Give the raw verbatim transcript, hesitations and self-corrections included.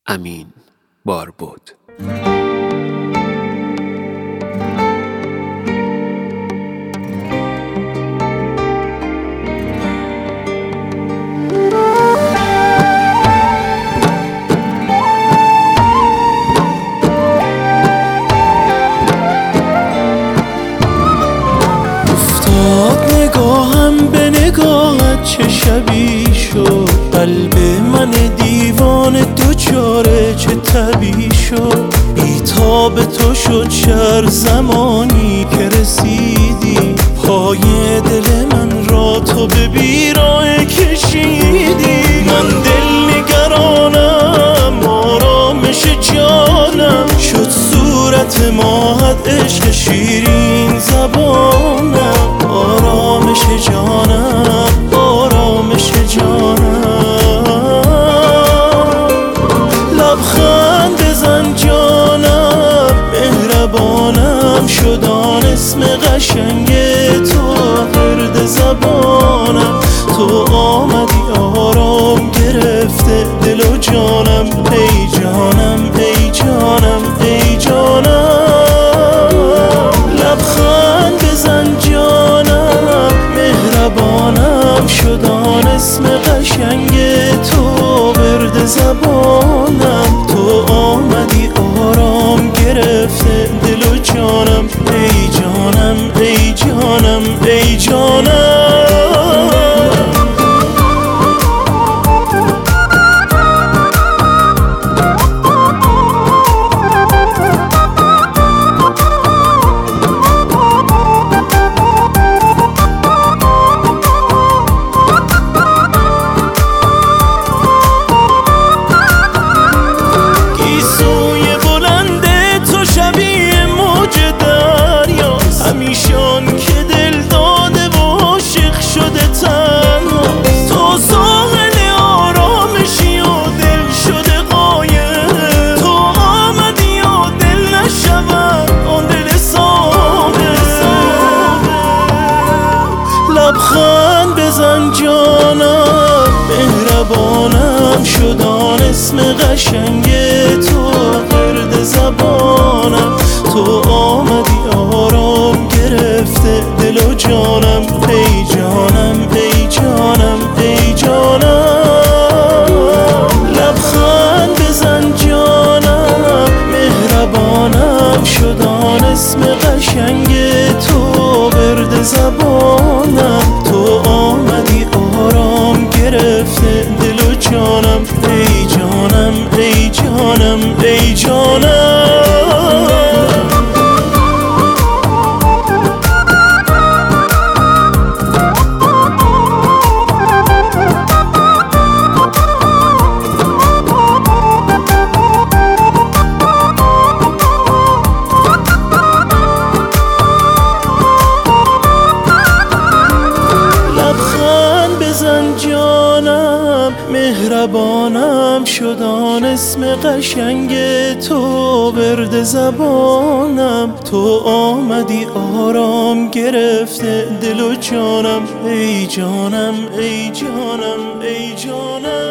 امین باربد. افتاد نگاهم به نگاهت چه شبی شد، قلب من دیوانه دوچاره چه تبی شد. بیتاب تو شد شهر زمانی که رسیدی، پای دل من را تو به بیراه کشیدی. من دل نگرانم آرامش جانم شد صورت ماهت، عشق شیرین زبانم آرامش جانم آرامش جانم. لبخند بزن جانم مهربانم شدان اسم قشنگ تو ورد زبانم. تو آمدی آرام گرفته دل و جانم، ای جانم ای جانم ای جانم. لبخند بزن جانم مهربانم شدان اسم قشنگ تو ورد زبانم. تو آمدی آرام گرفته دل و جانم، ای جانم ای جانم ای جانم. همیشان که دل داده و عاشق شده تنهاست، تو ساحل آرامشی و دل شده قایم. تو آمدی و دل نشود آن دل ساده. لبخند بزن جانم مهربانم شدان اسم قشنگ تو ورد زبانم. تو آمدی آرام گرفته دل و جانم، ای جانم ای جانم ای جانم. لبخند بزن جانم مهربانم شدان اسم قشنگ تو ورد زبانم. تو آمدی آرام گرفته دل و جانم، ای جانم ای جانم ای جانم. مهربانم شدان اسم قشنگ تو ورد زبانم. تو آمدی آرام گرفته دل و جانم، ای جانم ای جانم ای جانم.